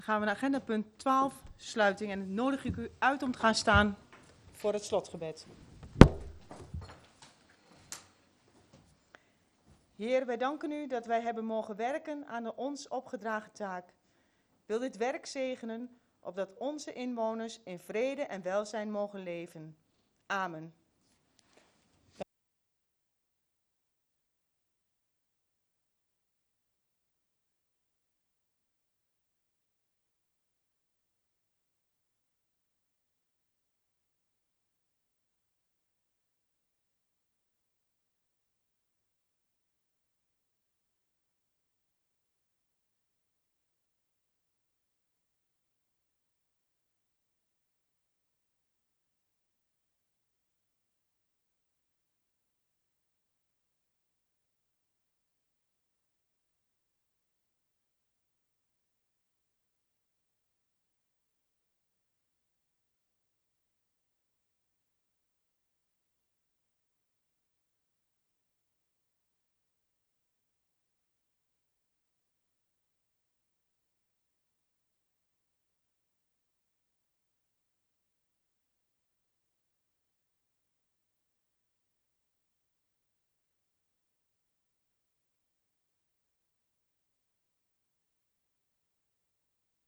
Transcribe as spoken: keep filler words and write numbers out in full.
Dan gaan we naar agenda punt twaalf, sluiting. En dan nodig ik u uit om te gaan staan voor het slotgebed. Heer, wij danken u dat wij hebben mogen werken aan de ons opgedragen taak. Wil dit werk zegenen, opdat onze inwoners in vrede en welzijn mogen leven. Amen.